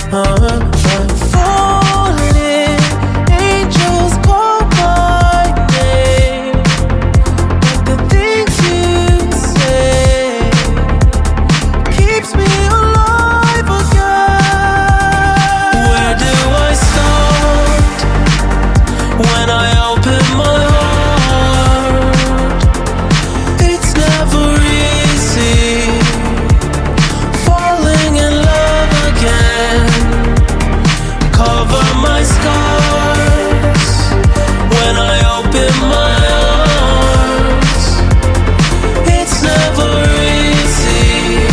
Falling, angels call my name, but the things you say keeps me alive again. Where do I start when I open my heart? It's never easy falling in love again. Cover my scars when I open my arms. It's never easy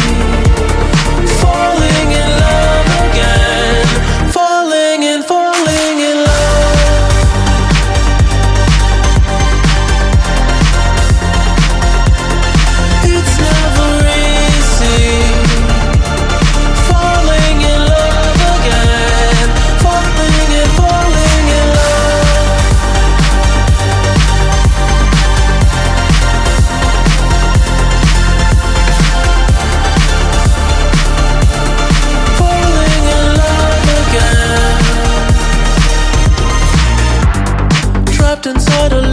falling in love again. Falling in love. It's never easy falling in love again. Falling in love. Falling in love again. Trapped inside a